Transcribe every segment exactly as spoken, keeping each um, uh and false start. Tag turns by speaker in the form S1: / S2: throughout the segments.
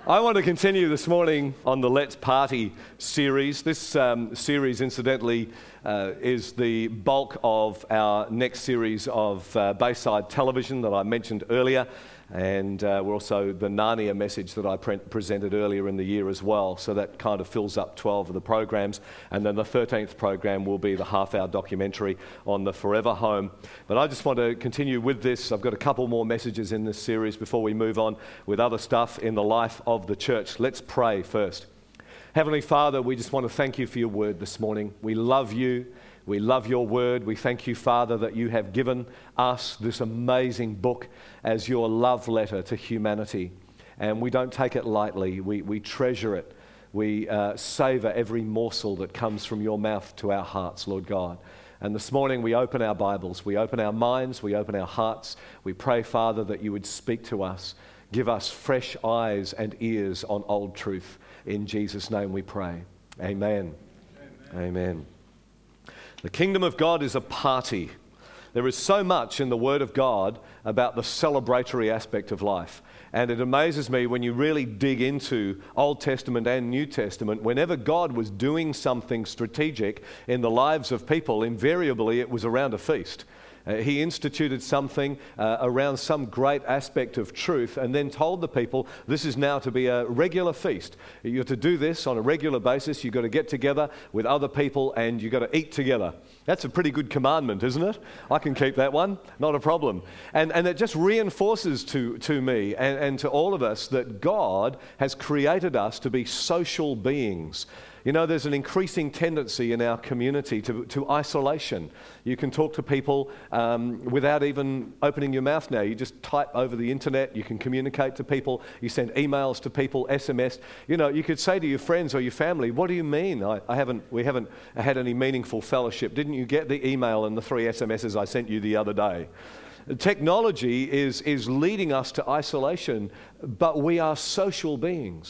S1: I want to continue this morning on the Let's Party series. This um, series, incidentally, uh, is the bulk of our next series of uh, Bayside Television that I mentioned earlier. And uh, we're also the Narnia message that I pre- presented earlier in the year as well. So that kind of fills up twelve of the programs. And then the thirteenth program will be the half-hour documentary on the Forever Home. But I just want to continue with this. I've got a couple more messages in this series before we move on with other stuff in the life of the church. Let's pray first. Heavenly Father, we just want to thank you for your word this morning. We love you. We love your word. We thank you, Father, that you have given us this amazing book as your love letter to humanity. And we don't take it lightly. We, we treasure it. We uh, savor every morsel that comes from your mouth to our hearts, Lord God. And this morning we open our Bibles. We open our minds. We open our hearts. We pray, Father, that you would speak to us. Give us fresh eyes and ears on old truth. In Jesus' name we pray. Amen. Amen. Amen. The kingdom of God is a party. There is so much in the Word of God about the celebratory aspect of life. And it amazes me when you really dig into Old Testament and New Testament, whenever God was doing something strategic in the lives of people, invariably it was around a feast. Uh, he instituted something uh, around some great aspect of truth and then told the people, this is now to be a regular feast. You're to do this on a regular basis. You've got to get together with other people and you've got to eat together. That's a pretty good commandment, isn't it? I can keep that one, not a problem. And and it just reinforces to, to me and, and to all of us that God has created us to be social beings. You know, there's an increasing tendency in our community to, to isolation. You can talk to people um, without even opening your mouth now. You just type over the internet. You can communicate to people. You send emails to people, S M S. You know, you could say to your friends or your family, what do you mean? I, I haven't, we haven't had any meaningful fellowship. Didn't you get the email and the three S M Ses I sent you the other day? Technology is, is leading us to isolation, but we are social beings.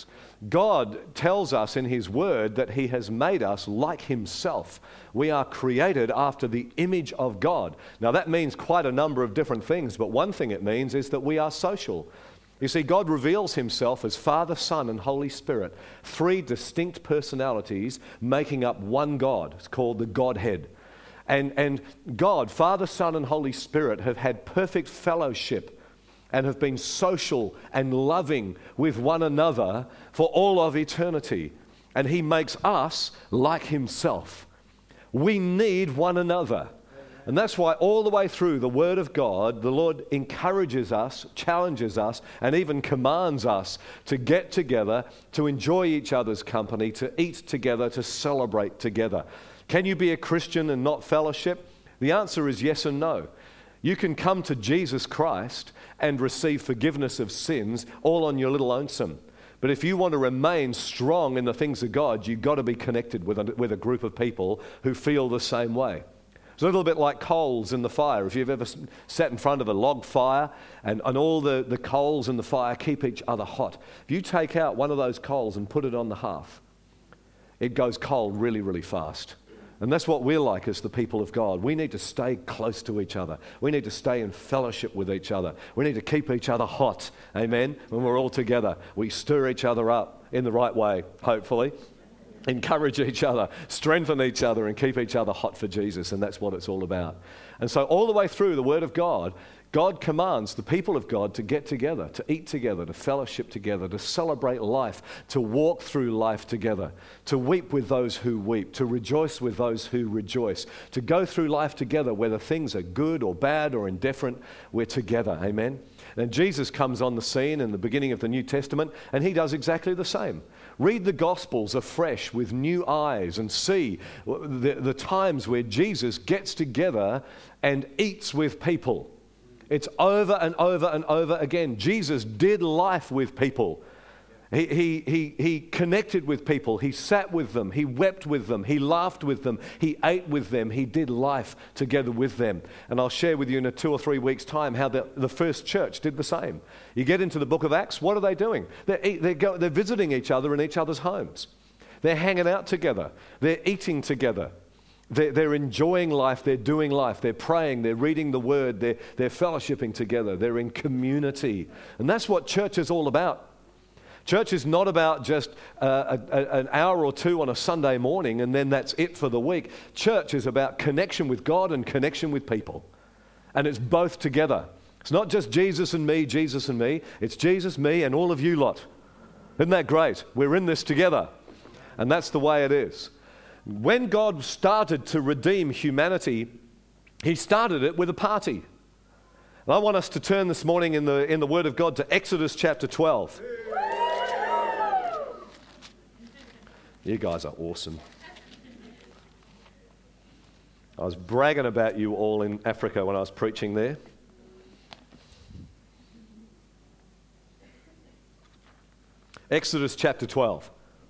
S1: God tells us in His Word that He has made us like Himself. We are created after the image of God. Now that means quite a number of different things, but one thing it means is that we are social. You see, God reveals Himself as Father, Son, and Holy Spirit, three distinct personalities making up one God. It's called the Godhead. And, and God, Father, Son, and Holy Spirit have had perfect fellowship and have been social and loving with one another for all of eternity. And He makes us like Himself. We need one another. And that's why all the way through the Word of God, the Lord encourages us, challenges us, and even commands us to get together, to enjoy each other's company, to eat together, to celebrate together. Can you be a Christian and not fellowship? The answer is yes and no. You can come to Jesus Christ and receive forgiveness of sins all on your little lonesome. But if you want to remain strong in the things of God, you've got to be connected with a, with a group of people who feel the same way. It's a little bit like coals in the fire. If you've ever sat in front of a log fire and, and all the, the coals in the fire keep each other hot. If you take out one of those coals and put it on the hearth, it goes cold really, really fast. And that's what we're like as the people of God. We need to stay close to each other. We need to stay in fellowship with each other. We need to keep each other hot, amen, when we're all together. We stir each other up in the right way, hopefully. Encourage each other, strengthen each other, and keep each other hot for Jesus, and that's what it's all about. And so all the way through the Word of God, God commands the people of God to get together, to eat together, to fellowship together, to celebrate life, to walk through life together, to weep with those who weep, to rejoice with those who rejoice, to go through life together, whether things are good or bad or indifferent, we're together, amen? And Jesus comes on the scene in the beginning of the New Testament, and He does exactly the same. Read the Gospels afresh with new eyes and see the, the times where Jesus gets together and eats with people. It's over and over and over again. Jesus did life with people. He, he, he, he connected with people. He sat with them. He wept with them. He laughed with them. He ate with them. He did life together with them. And I'll share with you in a two or three weeks' time how the, the first church did the same. You get into the book of Acts, what are they doing? They're, they're, go, they're visiting each other in each other's homes. They're hanging out together. They're eating together. They're, they're enjoying life, they're doing life, they're praying, they're reading the Word, they're, they're fellowshipping together, they're in community. And that's what church is all about. Church is not about just uh, a, a, an hour or two on a Sunday morning and then that's it for the week. Church is about connection with God and connection with people. And it's both together. It's not just Jesus and me, Jesus and me. It's Jesus, me, and all of you lot. Isn't that great? We're in this together. And that's the way it is. When God started to redeem humanity, he started it with a party. And I want us to turn this morning in the, in the Word of God to Exodus chapter twelve. You guys are awesome. I was bragging about you all in Africa when I was preaching there. Exodus chapter twelve.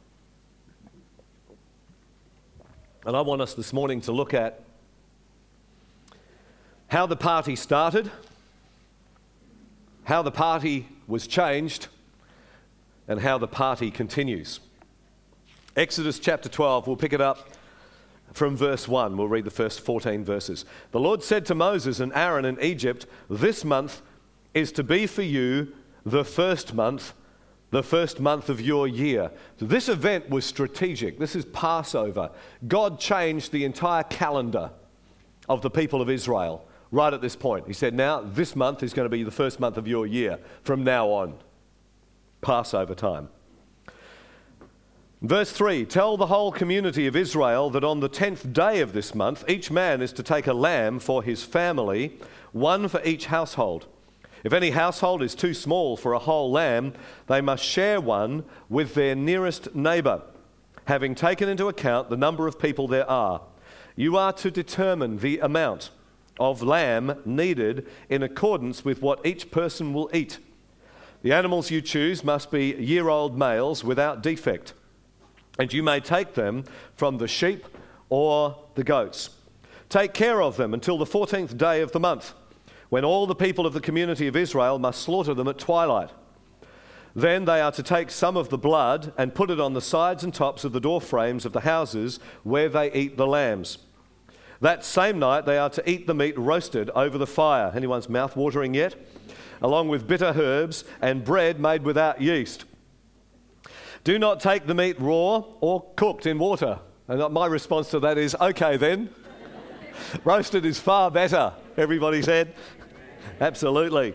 S1: And I want us this morning to look at how the party started, how the party was changed, and how the party continues. Exodus chapter twelve, we'll pick it up from verse one. We'll read the first fourteen verses. The Lord said to Moses and Aaron in Egypt, "This month is to be for you the first month, the first month of your year." So this event was strategic. This is Passover. God changed the entire calendar of the people of Israel right at this point. He said, now this month is going to be the first month of your year from now on. Passover time. Verse three, tell the whole community of Israel that on the tenth day of this month, each man is to take a lamb for his family, one for each household. If any household is too small for a whole lamb, they must share one with their nearest neighbour, having taken into account the number of people there are. You are to determine the amount of lamb needed in accordance with what each person will eat. The animals you choose must be year-old males without defect, and you may take them from the sheep or the goats. Take care of them until the fourteenth day of the month, when all the people of the community of Israel must slaughter them at twilight. Then they are to take some of the blood and put it on the sides and tops of the door frames of the houses where they eat the lambs. That same night they are to eat the meat roasted over the fire. Anyone's mouth watering yet? Along with bitter herbs and bread made without yeast. Do not take the meat raw or cooked in water. And my response to that is, okay then. Roasted is far better, everybody said. Absolutely.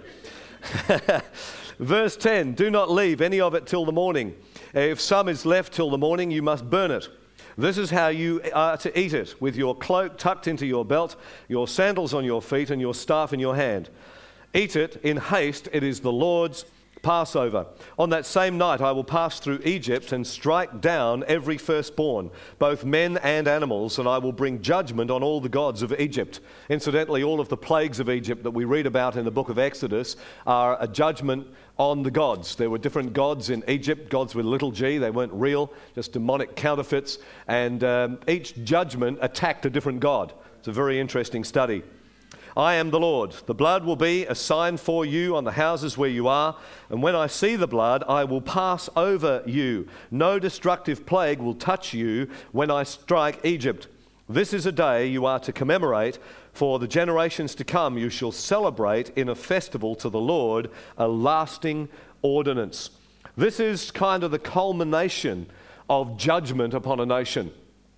S1: Verse ten, do not leave any of it till the morning. If some is left till the morning, you must burn it. This is how you are to eat it, with your cloak tucked into your belt, your sandals on your feet, and your staff in your hand. Eat it in haste, it is the Lord's Passover. On that same night I will pass through Egypt and strike down every firstborn, both men and animals, and I will bring judgment on all the gods of Egypt. Incidentally, all of the plagues of Egypt that we read about in the book of Exodus are a judgment on the gods. There were different gods in Egypt, gods with little g, they weren't real, just demonic counterfeits, and um, each judgment attacked a different god. It's a very interesting study. I am the Lord. The blood will be a sign for you on the houses where you are, and when I see the blood, I will pass over you. No destructive plague will touch you when I strike Egypt. This is a day you are to commemorate. For the generations to come, you shall celebrate in a festival to the Lord, a lasting ordinance. This is kind of the culmination of judgment upon a nation.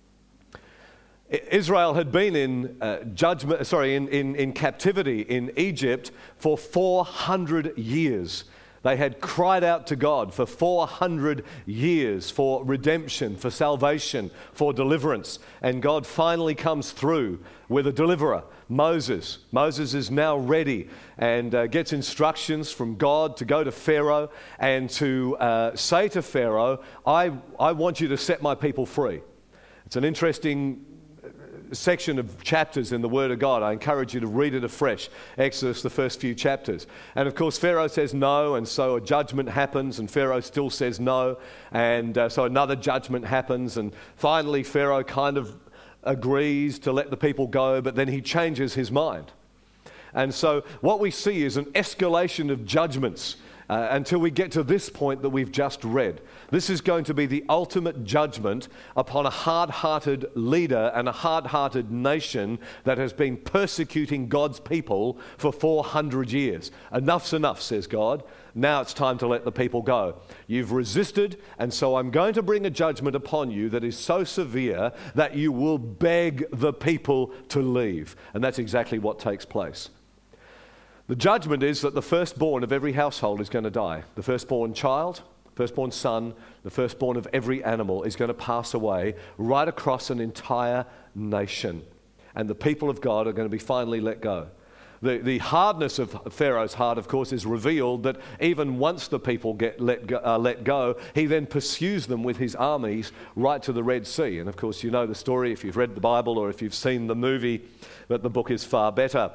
S1: Israel had been in uh, judgment, sorry, in, in, in captivity in Egypt for four hundred years. They had cried out to God for four hundred years for redemption, for salvation, for deliverance. And God finally comes through with a deliverer, Moses. Moses is now ready and uh, gets instructions from God to go to Pharaoh and to uh, say to Pharaoh, I, I want you to set my people free. It's an interesting section of chapters in the Word of God. I encourage you to read it afresh. Exodus, the first few chapters. And of course, Pharaoh says no, and so a judgment happens, and Pharaoh still says no, and uh, so another judgment happens, and finally Pharaoh kind of agrees to let the people go, but then he changes his mind. And so what we see is an escalation of judgments uh, until we get to this point that we've just read. This is going to be the ultimate judgment upon a hard-hearted leader and a hard-hearted nation that has been persecuting God's people for four hundred years. Enough's enough, says God. Now it's time to let the people go. You've resisted, and so I'm going to bring a judgment upon you that is so severe that you will beg the people to leave. And that's exactly what takes place. The judgment is that the firstborn of every household is going to die. The firstborn child, firstborn son, the firstborn of every animal is going to pass away right across an entire nation. And the people of God are going to be finally let go. The, the hardness of Pharaoh's heart, of course, is revealed that even once the people get let go, uh, let go, he then pursues them with his armies right to the Red Sea. And of course, you know the story if you've read the Bible or if you've seen the movie, but the book is far better.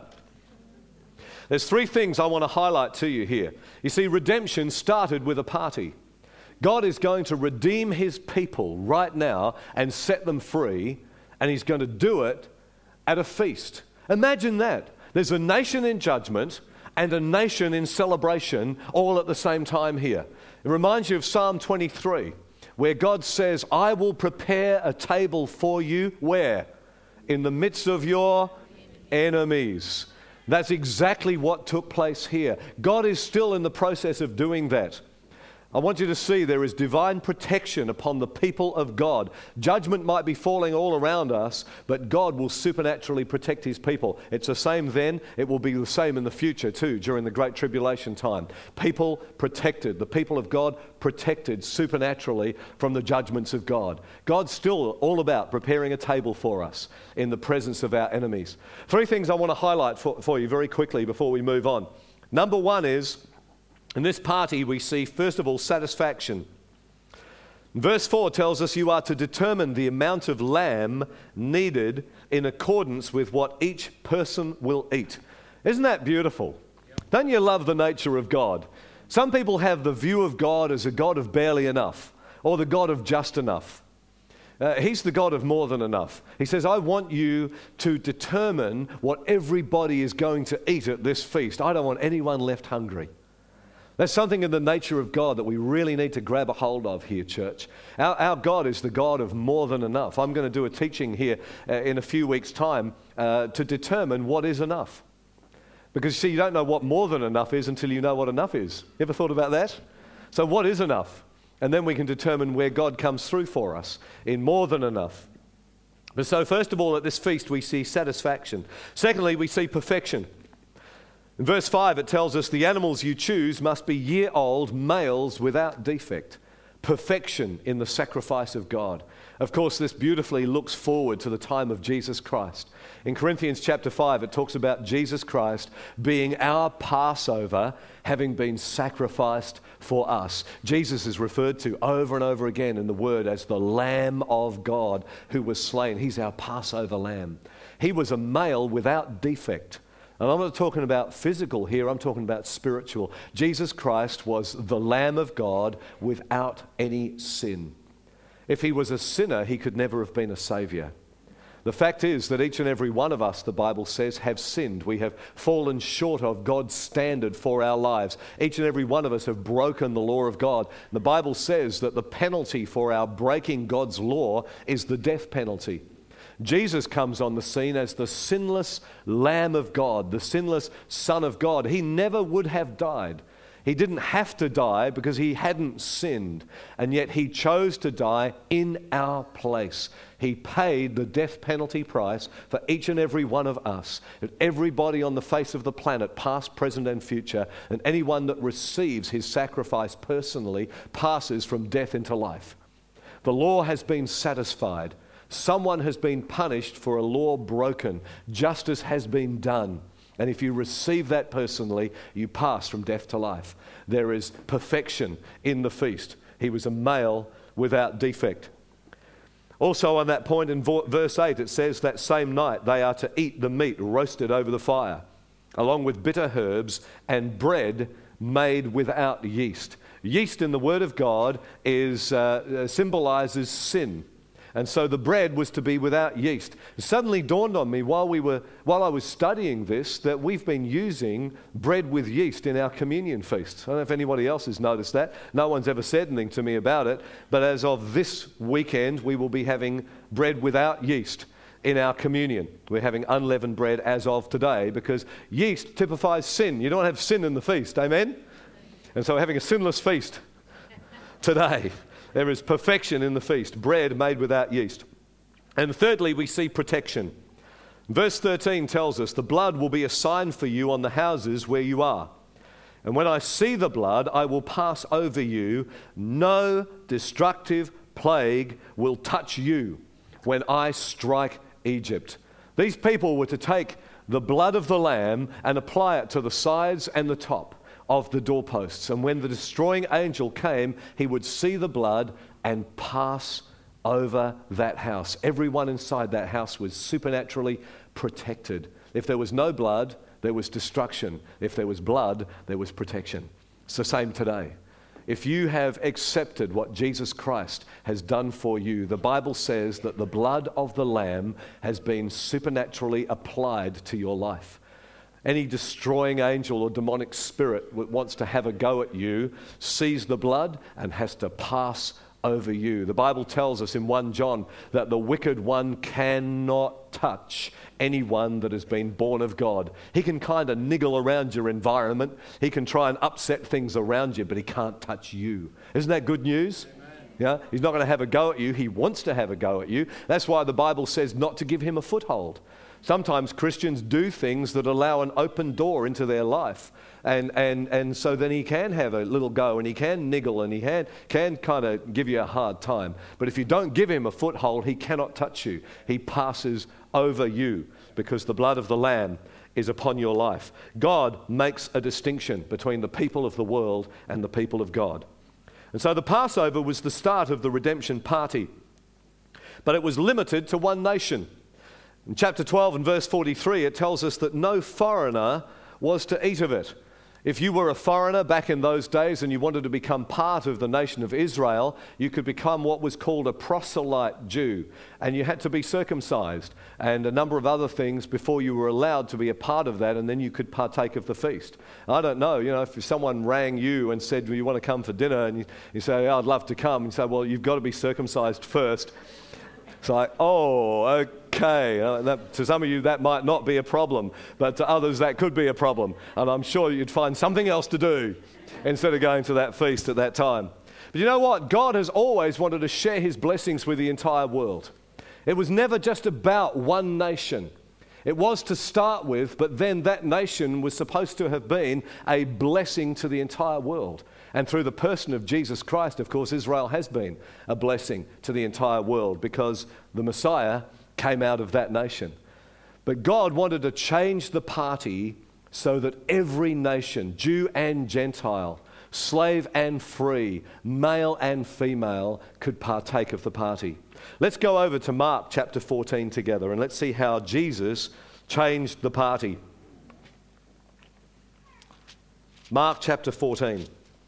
S1: There's three things I want to highlight to you here. You see, redemption started with a party. God is going to redeem his people right now and set them free, and he's going to do it at a feast. Imagine that. There's a nation in judgment and a nation in celebration all at the same time here. It reminds you of Psalm twenty-three, where God says, I will prepare a table for you, where? In the midst of your enemies. That's exactly what took place here. God is still in the process of doing that. I want you to see there is divine protection upon the people of God. Judgment might be falling all around us, but God will supernaturally protect his people. It's the same then, it will be the same in the future too, during the Great Tribulation time. People protected, the people of God protected supernaturally from the judgments of God. God's still all about preparing a table for us in the presence of our enemies. Three things I want to highlight for, for you very quickly before we move on. Number one is, in this party, we see, first of all, satisfaction. Verse four tells us you are to determine the amount of lamb needed in accordance with what each person will eat. Isn't that beautiful? Yep. Don't you love the nature of God? Some people have the view of God as a God of barely enough, or the God of just enough. Uh, he's the God of more than enough. He says, I want you to determine what everybody is going to eat at this feast. I don't want anyone left hungry. That's something in the nature of God that we really need to grab a hold of here, church. Our, our God is the God of more than enough. I'm going to do a teaching here uh, in a few weeks' time uh, to determine what is enough. Because, you see, you don't know what more than enough is until you know what enough is. You ever thought about that? So what is enough? And then we can determine where God comes through for us in more than enough. But so first of all, at this feast, we see satisfaction. Secondly, we see perfection. In verse five, it tells us the animals you choose must be year-old males without defect. Perfection in the sacrifice of God. Of course, this beautifully looks forward to the time of Jesus Christ. In Corinthians chapter five, it talks about Jesus Christ being our Passover, having been sacrificed for us. Jesus is referred to over and over again in the Word as the Lamb of God who was slain. He's our Passover lamb. He was a male without defect. And I'm not talking about physical here, I'm talking about spiritual. Jesus Christ was the Lamb of God without any sin. If he was a sinner, he could never have been a Savior. The fact is that each and every one of us, the Bible says, have sinned. We have fallen short of God's standard for our lives. Each and every one of us have broken the law of God. The Bible says that the penalty for our breaking God's law is the death penalty. Jesus comes on the scene as the sinless Lamb of God, the sinless Son of God. He never would have died. He didn't have to die because he hadn't sinned, and yet he chose to die in our place. He paid the death penalty price for each and every one of us, everybody on the face of the planet, past, present, and future, and anyone that receives his sacrifice personally passes from death into life. The law has been satisfied. Someone has been punished for a law broken. Justice has been done. And if you receive that personally, you pass from death to life. There is perfection in the feast. He was a male without defect. Also on that point in verse eight, it says that same night they are to eat the meat roasted over the fire, along with bitter herbs and bread made without yeast. Yeast in the Word of God is uh, symbolizes sin. And so the bread was to be without yeast. It suddenly dawned on me while we were, while I was studying this, that we've been using bread with yeast in our communion feasts. I don't know if anybody else has noticed that. No one's ever said anything to me about it. But as of this weekend, we will be having bread without yeast in our communion. We're having unleavened bread as of today because yeast typifies sin. You don't have sin in the feast, amen? And so we're having a sinless feast today. There is perfection in the feast, bread made without yeast. And thirdly, we see protection. Verse thirteen tells us, the blood will be a sign for you on the houses where you are. And when I see the blood, I will pass over you. No destructive plague will touch you when I strike Egypt. These people were to take the blood of the lamb and apply it to the sides and the top of the doorposts. And when the destroying angel came, he would see the blood and pass over that house. Everyone inside that house was supernaturally protected. If there was no blood, there was destruction. If there was blood, there was protection. It's the same today. If you have accepted what Jesus Christ has done for you, the Bible says that the blood of the Lamb has been supernaturally applied to your life. Any destroying angel or demonic spirit that wants to have a go at you sees the blood and has to pass over you. The Bible tells us in First John that the wicked one cannot touch anyone that has been born of God. He can kind of niggle around your environment. He can try and upset things around you, but he can't touch you. Isn't that good news? Amen. Yeah, he's not going to have a go at you. He wants to have a go at you. That's why the Bible says not to give him a foothold. Sometimes Christians do things that allow an open door into their life. And, and, and so then he can have a little go and he can niggle and he can, can kind of give you a hard time. But if you don't give him a foothold, he cannot touch you. He passes over you because the blood of the Lamb is upon your life. God makes a distinction between the people of the world and the people of God. And so the Passover was the start of the redemption party. But it was limited to one nation. In chapter twelve and verse forty-three, it tells us that no foreigner was to eat of it. If you were a foreigner back in those days and you wanted to become part of the nation of Israel, you could become what was called a proselyte Jew, and you had to be circumcised and a number of other things before you were allowed to be a part of that, and then you could partake of the feast. I don't know, you know, if someone rang you and said, well, you want to come for dinner, and you, you say, oh, I'd love to come, and you say, well, you've got to be circumcised first. It's like, oh, okay. Uh, that, to some of you, that might not be a problem, but to others, that could be a problem. And I'm sure you'd find something else to do instead of going to that feast at that time. But you know what? God has always wanted to share his blessings with the entire world. It was never just about one nation. It was to start with, but then that nation was supposed to have been a blessing to the entire world. And through the person of Jesus Christ, of course, Israel has been a blessing to the entire world because the Messiah came out of that nation. But God wanted to change the party so that every nation, Jew and Gentile, slave and free, male and female, could partake of the party. Let's go over to Mark chapter fourteen together and let's see how Jesus changed the party. Mark chapter fourteen.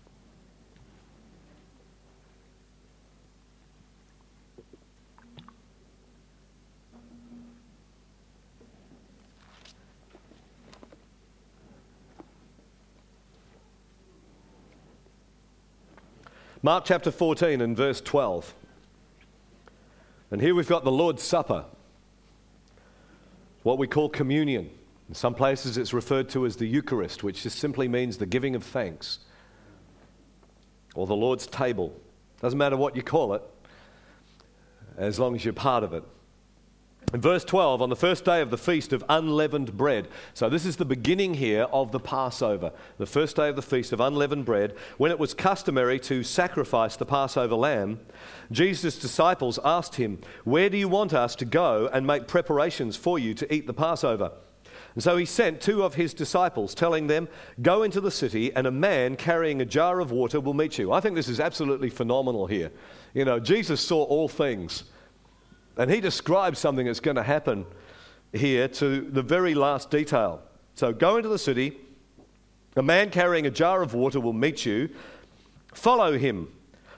S1: Mark chapter fourteen and verse twelve. And here we've got the Lord's Supper, what we call communion. In some places it's referred to as the Eucharist, which just simply means the giving of thanks, or the Lord's table. Doesn't matter what you call it, as long as you're part of it. In verse twelve, on the first day of the feast of unleavened bread. So this is the beginning here of the Passover, the first day of the feast of unleavened bread. When it was customary to sacrifice the Passover lamb, Jesus' disciples asked him, where do you want us to go and make preparations for you to eat the Passover? And so he sent two of his disciples, telling them, go into the city and a man carrying a jar of water will meet you. I think this is absolutely phenomenal here. You know, Jesus saw all things. And he describes something that's going to happen here to the very last detail. So go into the city, a man carrying a jar of water will meet you, follow him.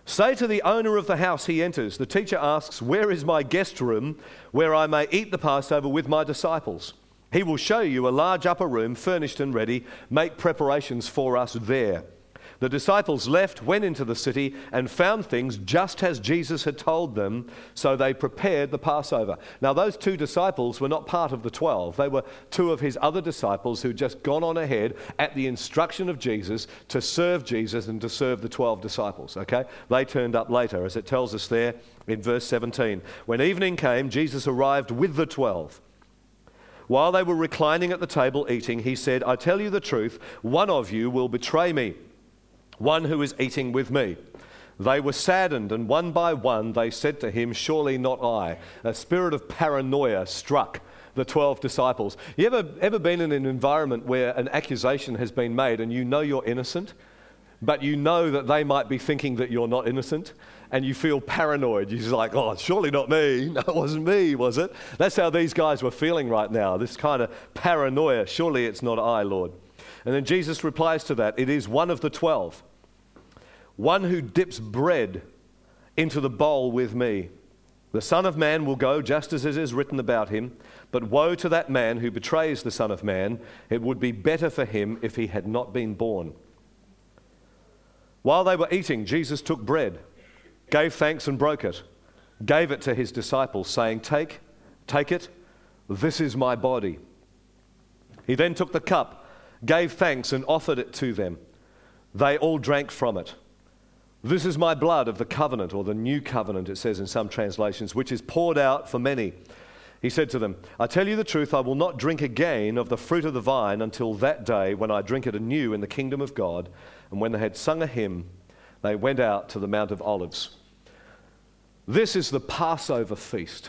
S1: Say to the owner of the house he enters, the teacher asks, where is my guest room where I may eat the Passover with my disciples? He will show you a large upper room, furnished and ready. Make preparations for us there. The disciples left, went into the city, and found things just as Jesus had told them, so they prepared the Passover. Now, those two disciples were not part of the twelve. They were two of his other disciples who'd just gone on ahead at the instruction of Jesus to serve Jesus and to serve the twelve disciples, okay? They turned up later, as it tells us there in verse seventeen. When evening came, Jesus arrived with the twelve. While they were reclining at the table eating, he said, I tell you the truth, one of you will betray me, one who is eating with me. They were saddened, and one by one they said to him, surely not I. A spirit of paranoia struck the twelve disciples. You ever, ever been in an environment where an accusation has been made and you know you're innocent, but you know that they might be thinking that you're not innocent, and you feel paranoid? You're just like, oh, surely not me. No, it wasn't me, was it? That's how these guys were feeling right now, this kind of paranoia. Surely it's not I, Lord. And then Jesus replies to that, it is one of the twelve, one who dips bread into the bowl with me. The Son of Man will go just as it is written about him, but woe to that man who betrays the Son of Man. It would be better for him if he had not been born. While they were eating, Jesus took bread, gave thanks and broke it, gave it to his disciples, saying, Take, take it, this is my body. He then took the cup, gave thanks and offered it to them. They all drank from it. This is my blood of the covenant, or the new covenant, it says in some translations, which is poured out for many. He said to them, I tell you the truth, I will not drink again of the fruit of the vine until that day when I drink it anew in the kingdom of God. And when they had sung a hymn, they went out to the Mount of Olives. This is the Passover feast.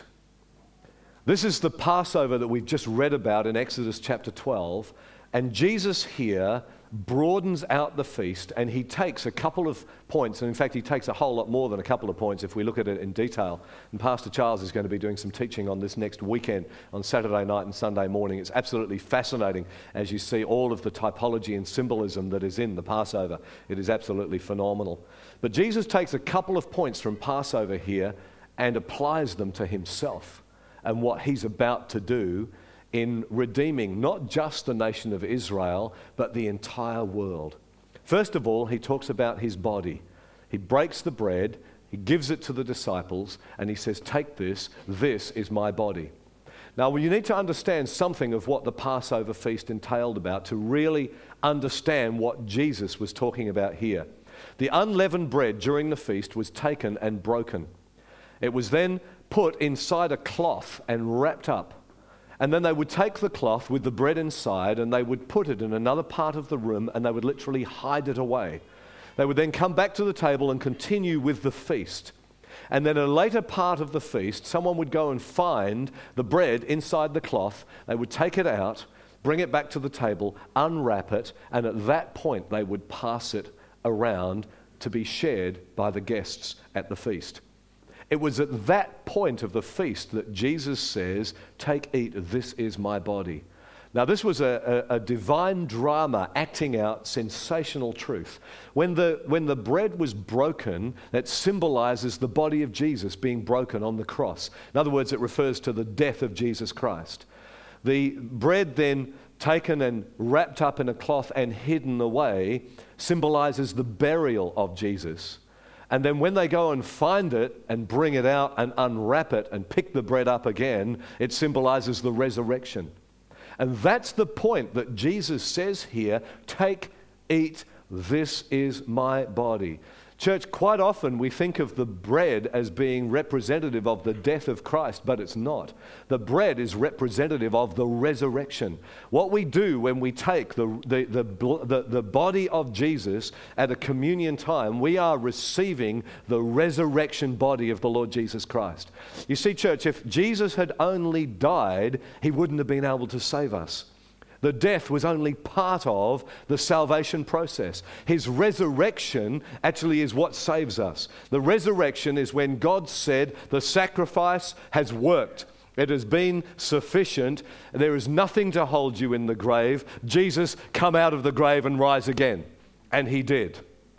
S1: This is the Passover that we've just read about in Exodus chapter twelve. And Jesus here broadens out the feast, and he takes a couple of points, and in fact he takes a whole lot more than a couple of points if we look at it in detail. And Pastor Charles is going to be doing some teaching on this next weekend on Saturday night and Sunday morning. It's absolutely fascinating as you see all of the typology and symbolism that is in the Passover. It is absolutely phenomenal. But Jesus takes a couple of points from Passover here and applies them to himself and what he's about to do in redeeming not just the nation of Israel, but the entire world. First of all, he talks about his body. He breaks the bread, he gives it to the disciples, and he says, take this, this is my body. Now, well, you need to understand something of what the Passover feast entailed about to really understand what Jesus was talking about here. The unleavened bread during the feast was taken and broken. It was then put inside a cloth and wrapped up. And then they would take the cloth with the bread inside and they would put it in another part of the room and they would literally hide it away. They would then come back to the table and continue with the feast. And then a later part of the feast, someone would go and find the bread inside the cloth. They would take it out, bring it back to the table, unwrap it, and at that point they would pass it around to be shared by the guests at the feast. It was at that point of the feast that Jesus says, take, eat, this is my body. Now, this was a, a, a divine drama acting out sensational truth. When the, when the bread was broken, that symbolizes the body of Jesus being broken on the cross. In other words, it refers to the death of Jesus Christ. The bread then taken and wrapped up in a cloth and hidden away symbolizes the burial of Jesus. And then when they go and find it and bring it out and unwrap it and pick the bread up again, it symbolizes the resurrection. And that's the point that Jesus says here, take, eat, this is my body. Church, quite often we think of the bread as being representative of the death of Christ, but it's not. The bread is representative of the resurrection. What we do when we take the, the, the, the, the body of Jesus at a communion time, we are receiving the resurrection body of the Lord Jesus Christ. You see, church, if Jesus had only died, he wouldn't have been able to save us. The death was only part of the salvation process. His resurrection actually is what saves us. The resurrection is when God said, the sacrifice has worked. It has been sufficient. There is nothing to hold you in the grave. Jesus, come out of the grave and rise again. And he did.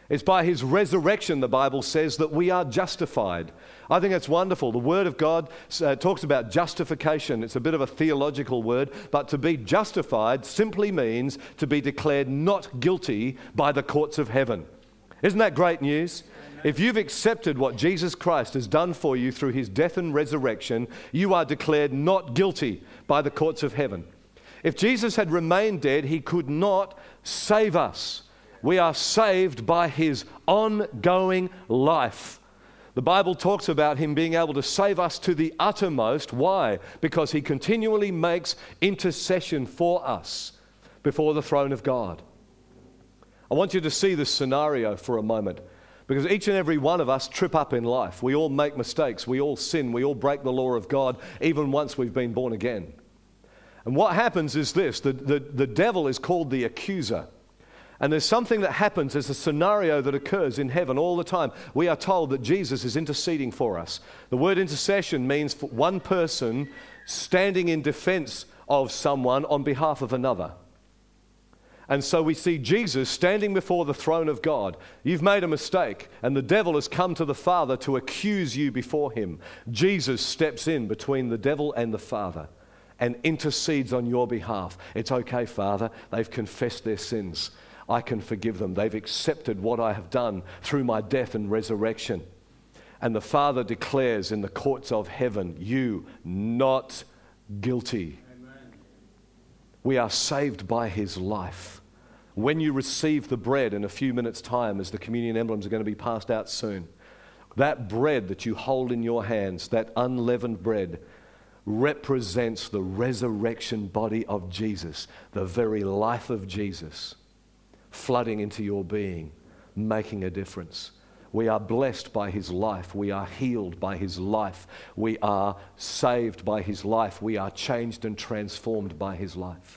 S1: It's by his resurrection, the Bible says, that we are justified. I think that's wonderful. The Word of God uh, talks about justification. It's a bit of a theological word, but to be justified simply means to be declared not guilty by the courts of heaven. Isn't that great news? If you've accepted what Jesus Christ has done for you through his death and resurrection, you are declared not guilty by the courts of heaven. If Jesus had remained dead, he could not save us. We are saved by his ongoing life. The Bible talks about him being able to save us to the uttermost. Why? Because he continually makes intercession for us before the throne of God. I want you to see this scenario for a moment, because each and every one of us trip up in life. We all make mistakes. We all sin. We all break the law of God, even once we've been born again. And what happens is this. The, the, the devil is called the accuser. And there's something that happens. There's a scenario that occurs in heaven all the time. We are told that Jesus is interceding for us. The word intercession means for one person standing in defense of someone on behalf of another. And so we see Jesus standing before the throne of God. You've made a mistake, and the devil has come to the Father to accuse you before him. Jesus steps in between the devil and the Father and intercedes on your behalf. It's okay, Father. They've confessed their sins. I can forgive them. They've accepted what I have done through my death and resurrection. And the Father declares in the courts of heaven, you not guilty. We are saved by his life. When you receive the bread in a few minutes' time, as the communion emblems are going to be passed out soon, that bread that you hold in your hands, that unleavened bread, represents the resurrection body of Jesus, the very life of Jesus, flooding into your being, making a difference. We are blessed by his life. We are healed by his life. We are saved by his life. We are changed and transformed by his life.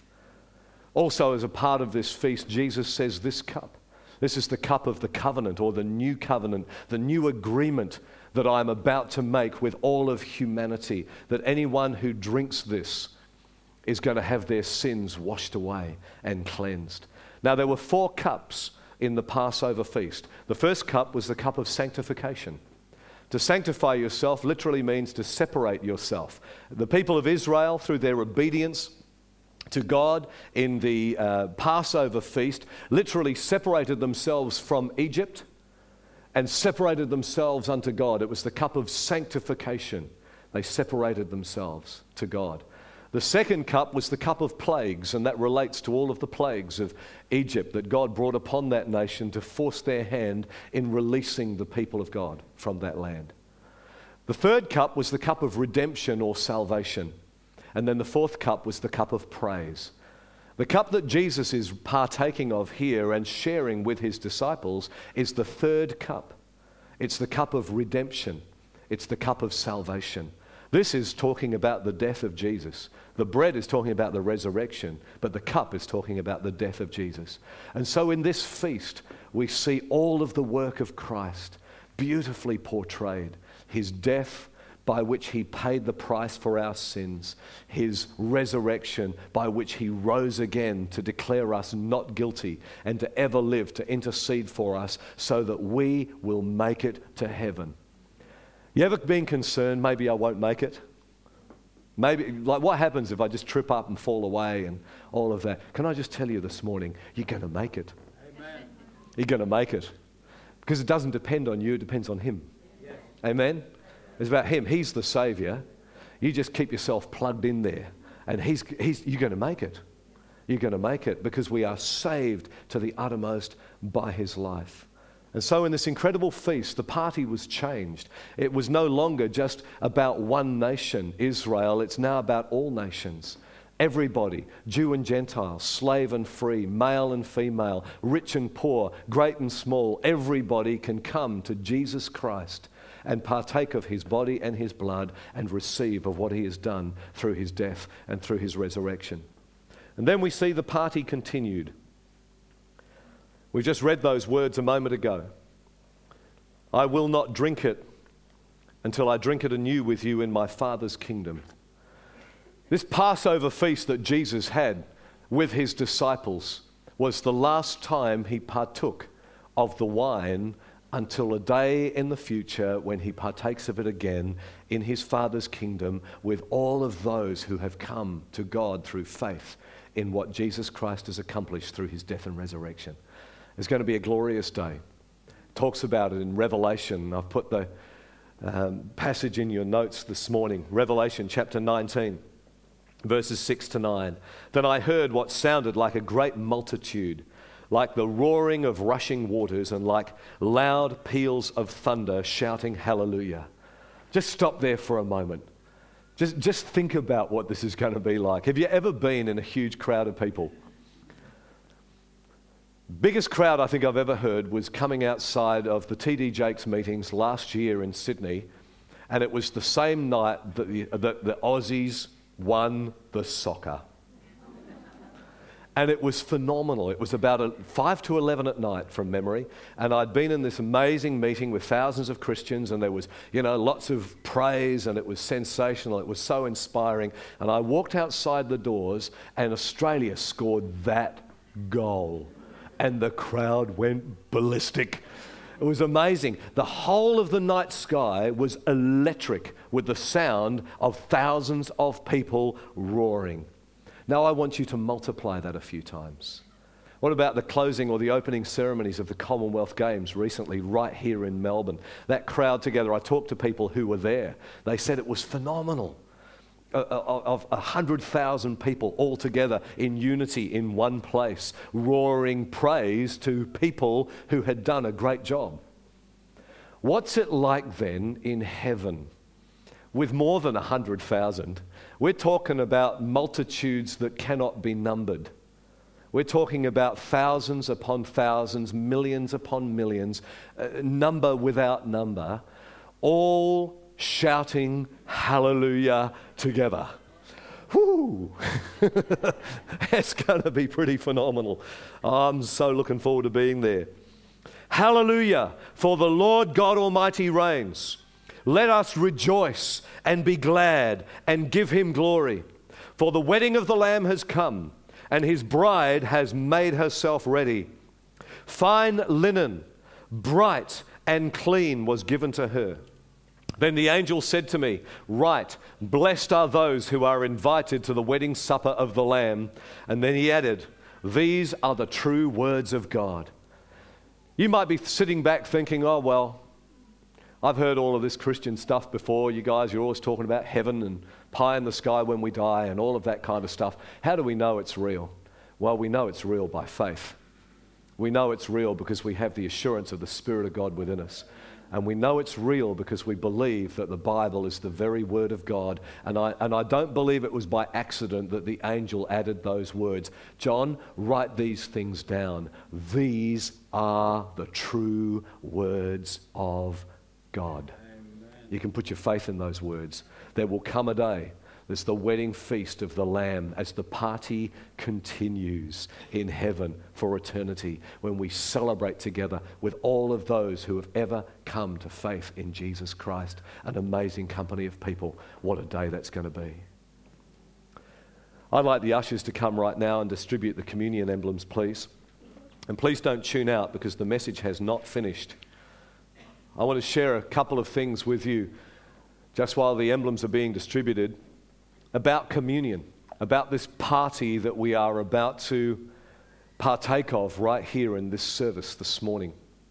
S1: Also, as a part of this feast, Jesus says this cup. This is the cup of the covenant, or the new covenant, the new agreement that I'm about to make with all of humanity, that anyone who drinks this is going to have their sins washed away and cleansed. Now, there were four cups in the Passover feast. The first cup was the cup of sanctification. To sanctify yourself literally means to separate yourself. The people of Israel, through their obedience to God in the uh, Passover feast, literally separated themselves from Egypt and separated themselves unto God. It was the cup of sanctification. They separated themselves to God. The second cup was the cup of plagues, and that relates to all of the plagues of Egypt that God brought upon that nation to force their hand in releasing the people of God from that land. The third cup was the cup of redemption or salvation. And then the fourth cup was the cup of praise. The cup that Jesus is partaking of here and sharing with his disciples is the third cup. It's the cup of redemption. It's the cup of salvation. This is talking about the death of Jesus. The bread is talking about the resurrection, but the cup is talking about the death of Jesus. And so in this feast, we see all of the work of Christ beautifully portrayed. His death, by which he paid the price for our sins. His resurrection, by which he rose again to declare us not guilty and to ever live, to intercede for us so that we will make it to heaven. You ever been concerned, maybe I won't make it? Maybe, like, what happens if I just trip up and fall away and all of that? Can I just tell you this morning, you're going to make it. Amen. You're going to make it. Because it doesn't depend on you, it depends on him. Yes. Amen? It's about him. He's the Savior. You just keep yourself plugged in there, and he's, he's, you're going to make it. You're going to make it because we are saved to the uttermost by his life. And so in this incredible feast, the party was changed. It was no longer just about one nation, Israel. It's now about all nations. Everybody, Jew and Gentile, slave and free, male and female, rich and poor, great and small, everybody can come to Jesus Christ and partake of his body and his blood and receive of what he has done through his death and through his resurrection. And then we see the party continued. We just read those words a moment ago. I will not drink it until I drink it anew with you in my Father's kingdom. This Passover feast that Jesus had with his disciples was the last time he partook of the wine until a day in the future when he partakes of it again in his Father's kingdom with all of those who have come to God through faith in what Jesus Christ has accomplished through his death and resurrection. It's going to be a glorious day. Talks about it in Revelation. I've put the um, passage in your notes this morning. Revelation chapter nineteen, verses six to nine. Then I heard what sounded like a great multitude, like the roaring of rushing waters and like loud peals of thunder shouting hallelujah. Just stop there for a moment. Just, just think about what this is going to be like. Have you ever been in a huge crowd of people? Biggest crowd I think I've ever heard was coming outside of the T D Jakes meetings last year in Sydney, and it was the same night that the, that the Aussies won the soccer. And it was phenomenal. It was about a, five to eleven at night from memory. And I'd been in this amazing meeting with thousands of Christians, and there was, you know, lots of praise, and it was sensational. It was so inspiring. And I walked outside the doors, and Australia scored that goal. And the crowd went ballistic. It was amazing. The whole of the night sky was electric with the sound of thousands of people roaring. Now I want you to multiply that a few times. What about the closing or the opening ceremonies of the Commonwealth Games recently right here in Melbourne? That crowd together, I talked to people who were there. They said it was phenomenal. Of a hundred thousand people all together in unity in one place, roaring praise to people who had done a great job. What's it like then in heaven with more than a hundred thousand? We're talking about multitudes that cannot be numbered. We're talking about thousands upon thousands, millions upon millions, uh, number without number, all shouting hallelujah together. Whoo! It's going to be pretty phenomenal. I'm so looking forward to being there. Hallelujah, for the Lord God Almighty reigns. Let us rejoice and be glad and give him glory. For the wedding of the Lamb has come, and his bride has made herself ready. Fine linen, bright and clean, was given to her. Then the angel said to me, "Write, blessed are those who are invited to the wedding supper of the Lamb." And then he added, "These are the true words of God." You might be sitting back thinking, oh, well, I've heard all of this Christian stuff before. You guys, you're always talking about heaven and pie in the sky when we die and all of that kind of stuff. How do we know it's real? Well, we know it's real by faith. We know it's real because we have the assurance of the Spirit of God within us. And we know it's real because we believe that the Bible is the very Word of God. And I, and I don't believe it was by accident that the angel added those words. John, write these things down. These are the true words of God. Amen. You can put your faith in those words. There will come a day. There's the wedding feast of the Lamb as the party continues in heaven for eternity when we celebrate together with all of those who have ever come to faith in Jesus Christ. An amazing company of people. What a day that's going to be. I'd like the ushers to come right now and distribute the communion emblems, please. And please don't tune out because the message has not finished. I want to share a couple of things with you just while the emblems are being distributed about communion, about this party that we are about to partake of right here in this service this morning.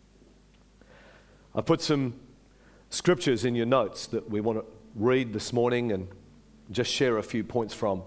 S1: I put some scriptures in your notes that we want to read this morning and just share a few points from.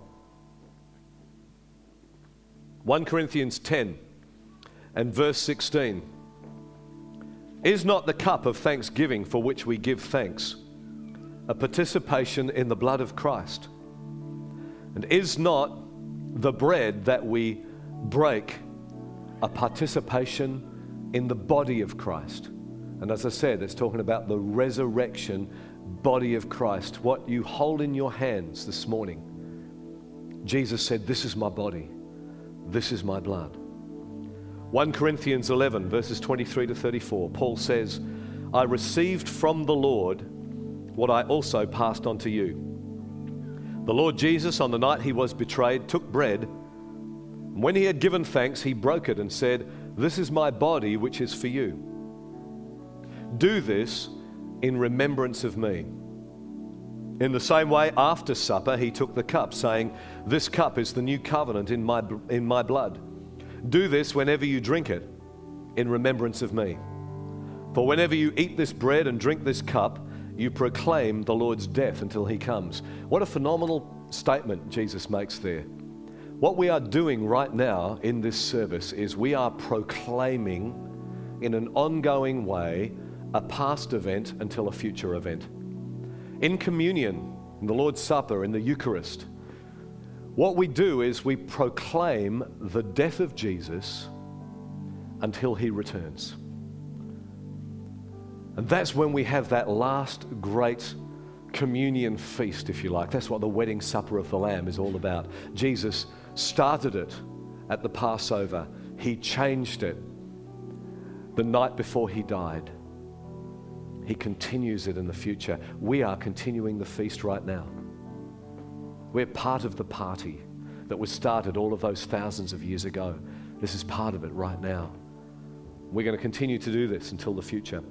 S1: First Corinthians ten and verse sixteen. Is not the cup of thanksgiving for which we give thanks a participation in the blood of Christ? And is not the bread that we break a participation in the body of Christ? And as I said, it's talking about the resurrection body of Christ. What you hold in your hands this morning. Jesus said, "This is my body. This is my blood." First Corinthians eleven, verses twenty-three to thirty-four, Paul says, "I received from the Lord what I also passed on to you. The Lord Jesus, on the night he was betrayed, took bread. And when he had given thanks, he broke it and said, This is my body, which is for you. Do this in remembrance of me. In the same way, after supper, he took the cup, saying, this cup is the new covenant in my, in my blood. Do this whenever you drink it, in remembrance of me. For whenever you eat this bread and drink this cup, you proclaim the Lord's death until he comes. What a phenomenal statement Jesus makes there. What we are doing right now in this service is we are proclaiming in an ongoing way a past event until a future event. In communion, in the Lord's Supper, in the Eucharist, what we do is we proclaim the death of Jesus until he returns. And that's when we have that last great communion feast, if you like. That's what the wedding supper of the Lamb is all about. Jesus started it at the Passover. He changed it the night before he died. He continues it in the future. We are continuing the feast right now. We're part of the party that was started all of those thousands of years ago. This is part of it right now. We're going to continue to do this until the future.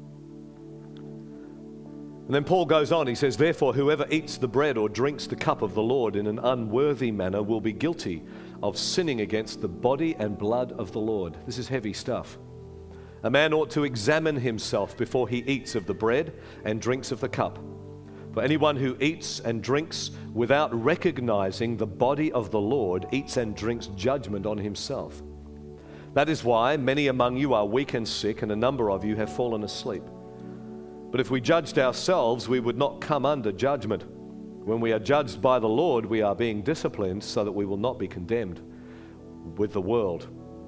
S1: And then Paul goes on, he says, therefore, whoever eats the bread or drinks the cup of the Lord in an unworthy manner will be guilty of sinning against the body and blood of the Lord. This is heavy stuff. A man ought to examine himself before he eats of the bread and drinks of the cup. For anyone who eats and drinks without recognizing the body of the Lord eats and drinks judgment on himself. That is why many among you are weak and sick, and a number of you have fallen asleep. But if we judged ourselves, we would not come under judgment. When we are judged by the Lord, we are being disciplined so that we will not be condemned with the world.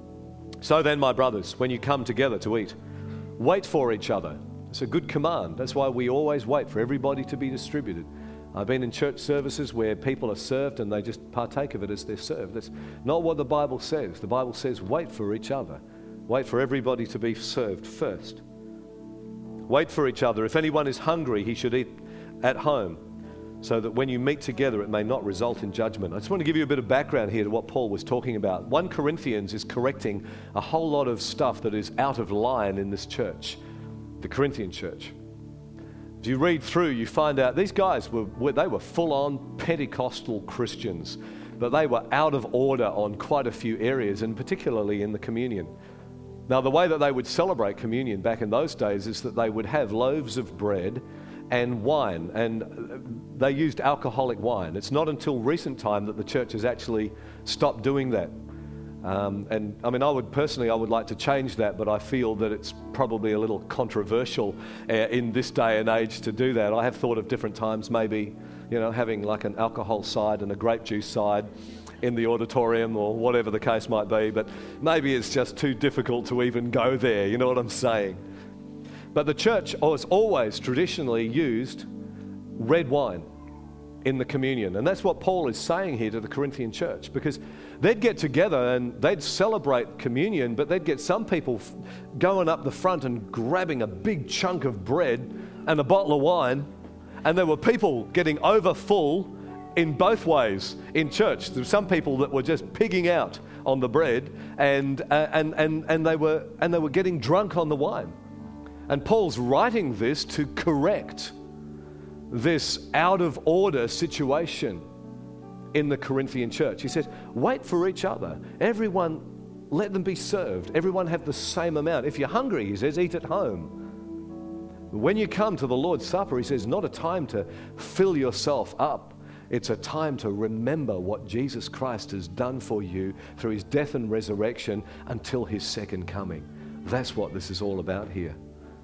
S1: So then, my brothers, when you come together to eat, wait for each other. It's a good command. That's why we always wait for everybody to be distributed. I've been in church services where people are served and they just partake of it as they're served. That's not what the Bible says. The Bible says wait for each other. Wait for everybody to be served first. Wait for each other. If anyone is hungry, he should eat at home, so that when you meet together, it may not result in judgment. I just want to give you a bit of background here to what Paul was talking about. First Corinthians is correcting a whole lot of stuff that is out of line in this church, the Corinthian church. If you read through, you find out these guys were, they were full-on Pentecostal Christians, but they were out of order on quite a few areas, and particularly in the communion. Now, the way that they would celebrate communion back in those days is that they would have loaves of bread and wine, and they used alcoholic wine. It's not until recent time that the church has actually stopped doing that. Um, and I mean, I would personally, I would like to change that, but I feel that it's probably a little controversial uh, in this day and age to do that. I have thought of different times, maybe, you know, having like an alcohol side and a grape juice side in the auditorium or whatever the case might be, but maybe it's just too difficult to even go there, you know what I'm saying? But the church has always traditionally used red wine in the communion. And that's what Paul is saying here to the Corinthian church, because they'd get together and they'd celebrate communion, but they'd get some people f- going up the front and grabbing a big chunk of bread and a bottle of wine, and there were people getting over full in both ways in church. There were some people that were just pigging out on the bread, and uh, and and and they were and they were getting drunk on the wine. And Paul's writing this to correct this out of order situation in the Corinthian church. He says, wait for each other. Everyone, let them be served. Everyone have the same amount. If you're hungry, he says, eat at home. When you come to the Lord's Supper, he says, not a time to fill yourself up. It's a time to remember what Jesus Christ has done for you through his death and resurrection until his second coming. That's what this is all about here.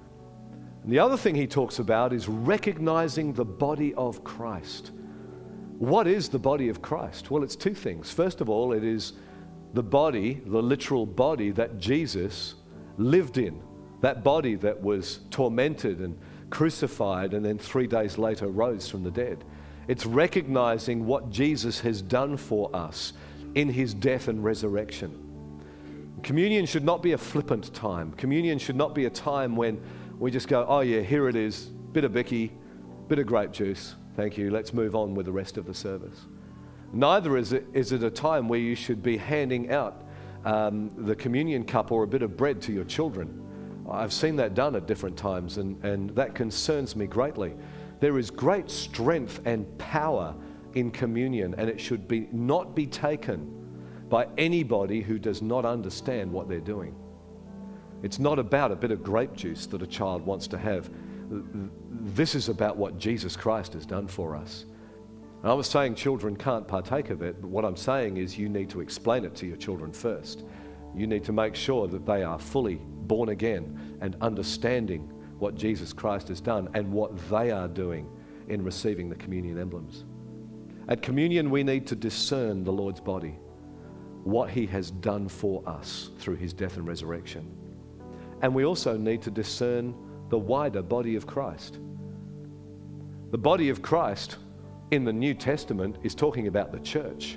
S1: And the other thing he talks about is recognizing the body of Christ. What is the body of Christ? Well, it's two things. First of all, it is the body, the literal body that Jesus lived in. That body that was tormented and crucified and then three days later rose from the dead. It's recognizing what Jesus has done for us in his death and resurrection. Communion should not be a flippant time. Communion should not be a time when we just go, oh yeah, here it is, bit of Bicky, bit of grape juice, thank you, let's move on with the rest of the service. Neither is it, is it a time where you should be handing out um, the communion cup or a bit of bread to your children. I've seen that done at different times, and, and that concerns me greatly. There is great strength and power in communion, and it should be not be taken by anybody who does not understand what they're doing. It's not about a bit of grape juice that a child wants to have. This is about what Jesus Christ has done for us. And I was saying children can't partake of it, but what I'm saying is you need to explain it to your children first. You need to make sure that they are fully born again and understanding what Jesus Christ has done and what they are doing in receiving the communion emblems. At communion, we need to discern the Lord's body, what he has done for us through his death and resurrection. And we also need to discern the wider body of Christ. The body of Christ in the New Testament is talking about the church.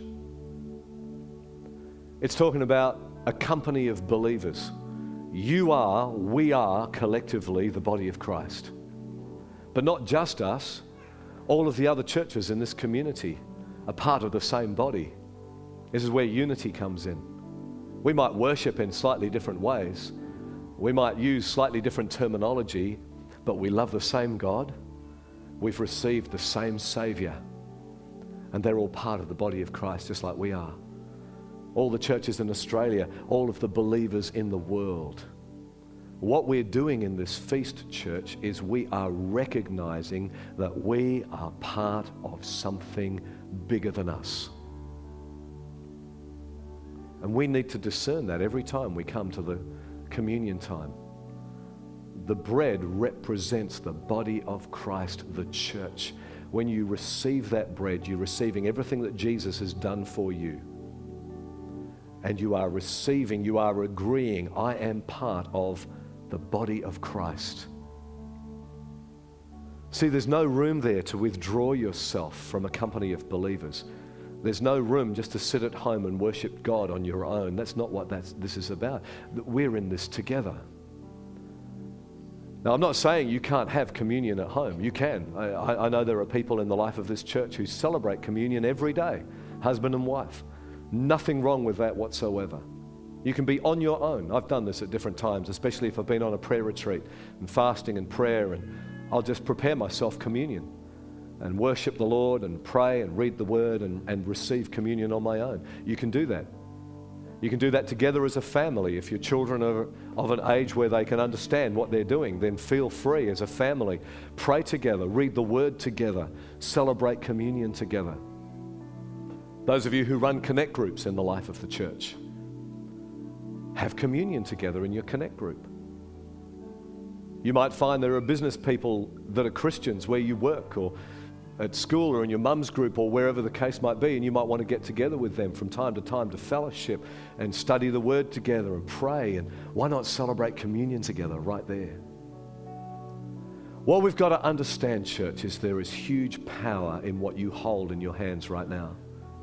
S1: It's talking about a company of believers. You are, we are collectively the body of Christ. But not just us, all of the other churches in this community are part of the same body. This is where unity comes in. We might worship in slightly different ways. We might use slightly different terminology, but we love the same God. We've received the same Savior. And they're all part of the body of Christ, just like we are. All the churches in Australia, all of the believers in the world. What we're doing in this feast, church, is we are recognizing that we are part of something bigger than us. And we need to discern that every time we come to the communion time. The bread represents the body of Christ, the church. When you receive that bread, you're receiving everything that Jesus has done for you. And you are receiving, you are agreeing, I am part of the body of Christ. See, there's no room there to withdraw yourself from a company of believers. There's no room just to sit at home and worship God on your own. That's not what that's, this is about. We're in this together. Now, I'm not saying you can't have communion at home. You can. I, I know there are people in the life of this church who celebrate communion every day, husband and wife. Nothing wrong with that whatsoever. You can be on your own. I've done this at different times, especially if I've been on a prayer retreat and fasting and prayer, and I'll just prepare myself communion and worship the Lord and pray and read the word and, and receive communion on my own. You can do that. You can do that together as a family. If your children are of an age where they can understand what they're doing, then feel free as a family. Pray together, read the word together, celebrate communion together. Those of you who run connect groups in the life of the church, have communion together in your connect group. You might find there are business people that are Christians where you work, or at school, or in your mum's group, or wherever the case might be, and you might want to get together with them from time to time to fellowship and study the word together and pray. And why not celebrate communion together right there? What we've got to understand, church, is there is huge power in what you hold in your hands right now.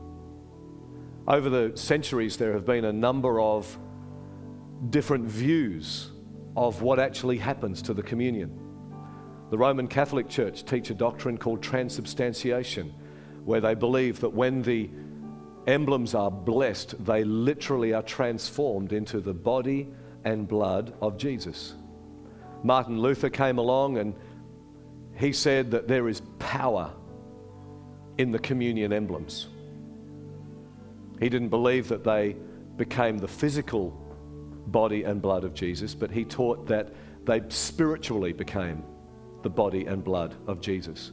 S1: Over the centuries, there have been a number of different views of what actually happens to the communion. The Roman Catholic Church teach a doctrine called transubstantiation, where they believe that when the emblems are blessed, they literally are transformed into the body and blood of Jesus. Martin Luther came along and he said that there is power in the communion emblems. He didn't believe that they became the physical body and blood of Jesus, but he taught that they spiritually became the body and blood of Jesus.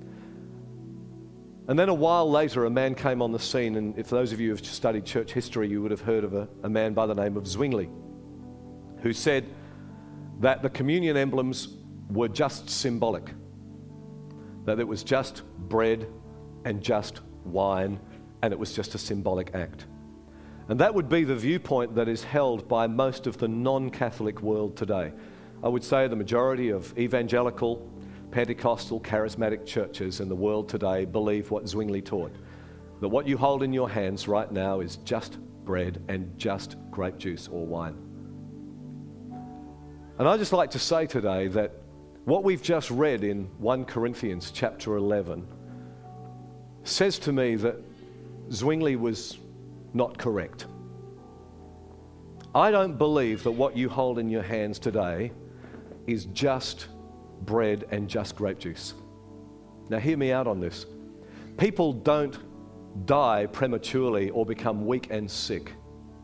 S1: And then a while later, a man came on the scene, and if those of you who have studied church history, you would have heard of a, a man by the name of Zwingli, who said that the communion emblems were just symbolic, that it was just bread and just wine, and it was just a symbolic act. And that would be the viewpoint that is held by most of the non-Catholic world today. I would say the majority of evangelical, Pentecostal, charismatic churches in the world today believe what Zwingli taught, that what you hold in your hands right now is just bread and just grape juice or wine. And I'd just like to say today that what we've just read in First Corinthians chapter eleven says to me that Zwingli was not correct. I don't believe that what you hold in your hands today is just bread and just grape juice. Now hear me out on this. People don't die prematurely or become weak and sick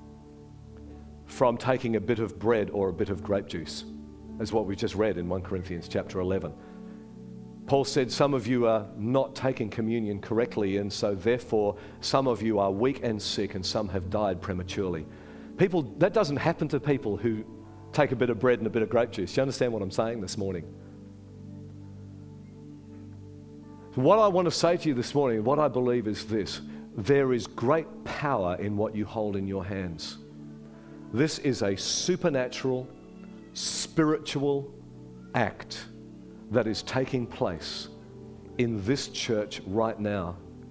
S1: from taking a bit of bread or a bit of grape juice, as what we just read in First Corinthians chapter eleven. Paul said some of you are not taking communion correctly, and so therefore some of you are weak and sick and some have died prematurely. People, that doesn't happen to people who take a bit of bread and a bit of grape juice. Do you understand what I'm saying this morning? What I want to say to you this morning, what I believe is this: there is great power in what you hold in your hands. This is a supernatural, spiritual act that is taking place in this church right now.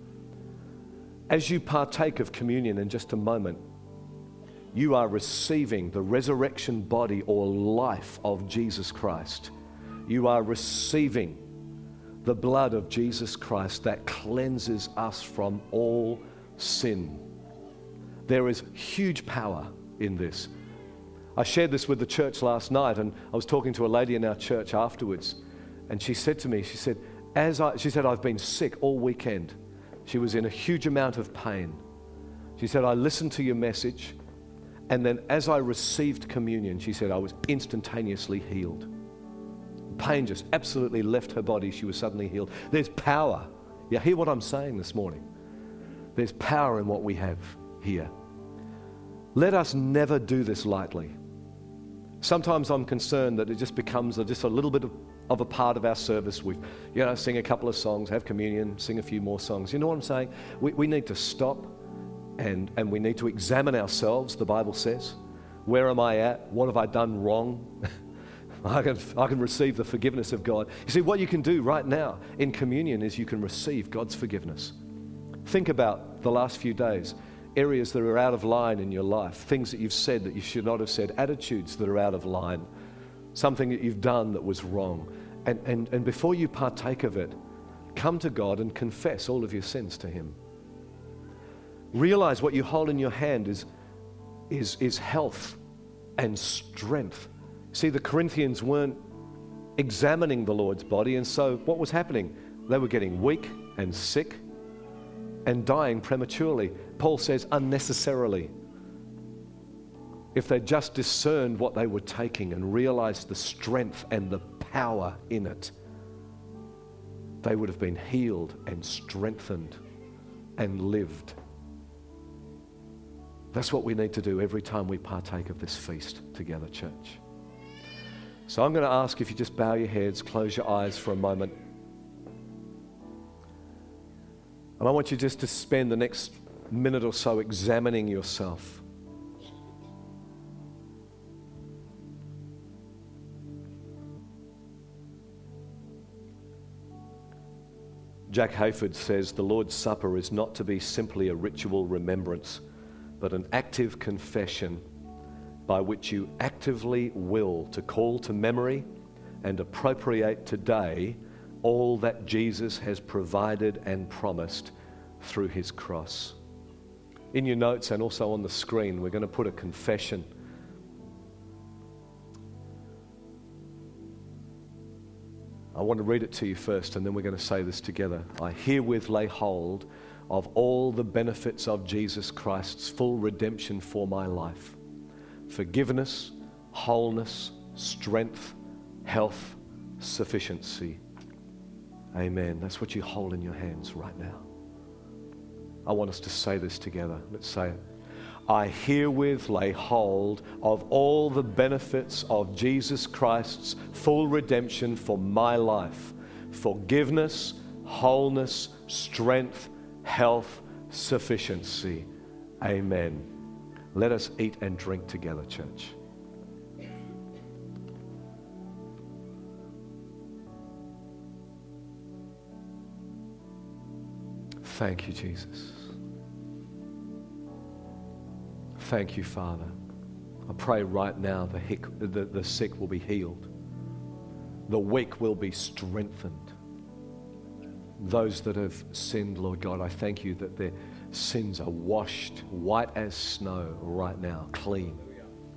S1: As you partake of communion in just a moment, you are receiving the resurrection body or life of Jesus Christ. You are receiving the blood of Jesus Christ that cleanses us from all sin. There is huge power in this. I shared this with the church last night, and I was talking to a lady in our church afterwards, and she said to me, she said, as I, she said, I've been sick all weekend. She was in a huge amount of pain. She said, I listened to your message, and then as I received communion, she said, I was instantaneously healed. Pain just absolutely left her body. She was suddenly healed. There's power. You hear what I'm saying this morning? There's power in what we have here. Let us never do this lightly. Sometimes I'm concerned that it just becomes a, just a little bit of, of a part of our service. We, you know, sing a couple of songs, have communion, sing a few more songs. You know what I'm saying? We, we need to stop and, and we need to examine ourselves, the Bible says. Where am I at? What have I done wrong? I can, I can receive the forgiveness of God. You see, what you can do right now in communion is you can receive God's forgiveness. Think about the last few days. Areas that are out of line in your life, things that you've said that you should not have said, attitudes that are out of line, something that you've done that was wrong. And, and, and before you partake of it, come to God and confess all of your sins to Him. Realize what you hold in your hand is, is, is health and strength. See, the Corinthians weren't examining the Lord's body, and so what was happening? They were getting weak and sick and dying prematurely. Paul says unnecessarily. If they just discerned what they were taking and realized the strength and the power in it, they would have been healed and strengthened and lived. That's what we need to do every time we partake of this feast together, church. So I'm going to ask if you just bow your heads, close your eyes for a moment. And I want you just to spend the next minute or so examining yourself. Jack Hayford says the Lord's Supper is not to be simply a ritual remembrance, but an active confession by which you actively will to call to memory and appropriate today all that Jesus has provided and promised through His cross. In your notes and also on the screen, we're going to put a confession. I want to read it to you first, and then we're going to say this together. I herewith lay hold of all the benefits of Jesus Christ's full redemption for my life. Forgiveness, wholeness, strength, health, sufficiency. Amen. That's what you hold in your hands right now. I want us to say this together. Let's say it. I herewith lay hold of all the benefits of Jesus Christ's full redemption for my life. Forgiveness, wholeness, strength, health, sufficiency. Amen. Let us eat and drink together, church. Thank you, Jesus. Thank you, Father. I pray right now the, hick, the, the sick will be healed. The weak will be strengthened. Those that have sinned, Lord God, I thank you that their sins are washed white as snow right now, clean.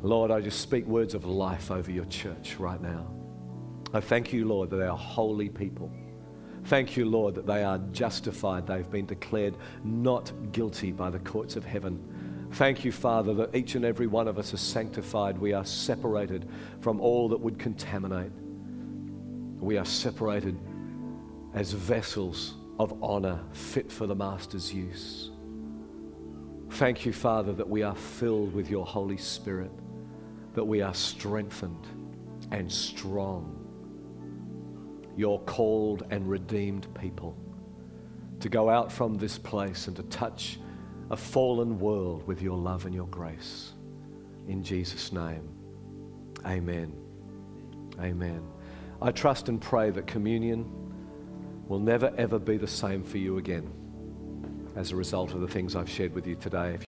S1: Lord, I just speak words of life over your church right now. I thank you, Lord, that they are holy people. Thank you, Lord, that they are justified. They've been declared not guilty by the courts of heaven. Thank you, Father, that each and every one of us is sanctified. We are separated from all that would contaminate. We are separated as vessels of honor fit for the Master's use. Thank you, Father, that we are filled with your Holy Spirit, that we are strengthened and strong. Your called and redeemed people to go out from this place and to touch a fallen world with your love and your grace. In Jesus' name, amen. Amen. I trust and pray that communion will never ever be the same for you again as a result of the things I've shared with you today.